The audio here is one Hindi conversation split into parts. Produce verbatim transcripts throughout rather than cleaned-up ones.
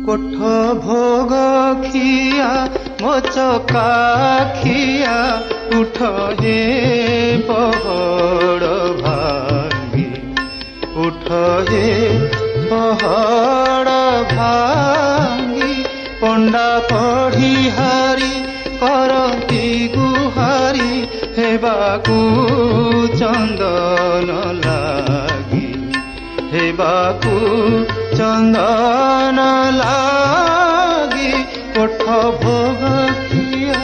कोठ भोग खिया मोचका खिया उठ हे पहड़ भांगी उठ हे पहड़ भांगी पंडा पढ़ी हारी करती गुहारी हेबाकू चंदन लागी हेबाकू चंदन लागी कोठ भोग किया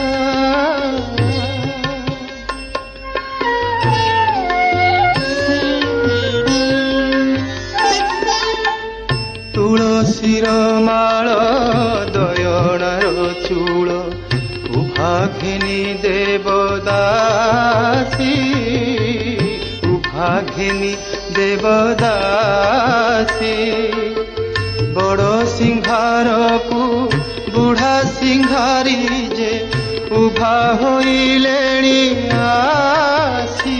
तुलसीर माळ दयणार चूल उभाघिनी देवदासी उभाघिनी देवदासी बड़ सिंहार को बुढ़ा सिंहारी जे उभा होइलेणी आसी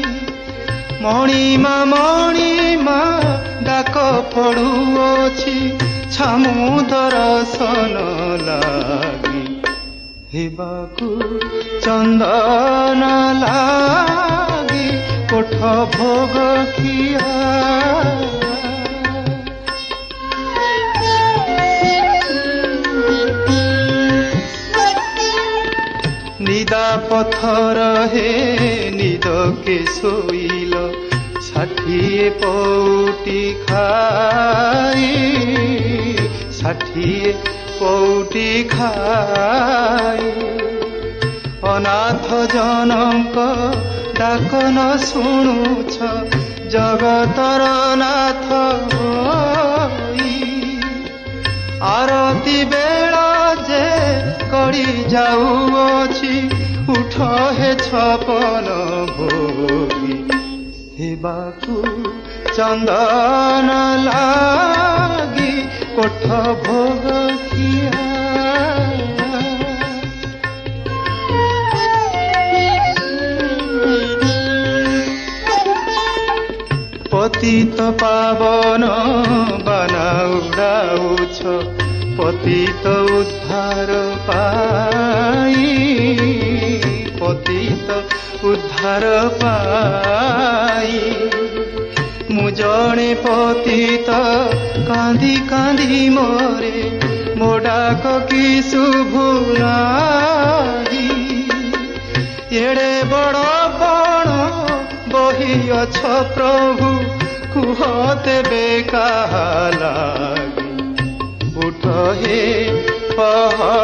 मणिमा मणिमा डाक पड़ुअछि छामु दर्शन लागी हेबाकू चंदन लागी कोठ भोग किया निदा पत्थर हे निद के सोइल षाठिए पौटी खाई षाठिए पौटी खाई अनाथ जनक डाक न शुणुछ जगतर नाथ होई आरती बेला जे कड़ी जाऊँची उठ हे छपन भोगी हेबाकू चंदन लागी कोठ भोग किया पतित पावन बाना उड़ाउछ पतित उद्धार पाई पतित उद्धार पाई मु जणे पतित कांदी कांदी मोरे मो डाक कि शुभुनाही एड़े बड़ कण बही अछ प्रभु कुहते बेका लागी उठ हे पहड़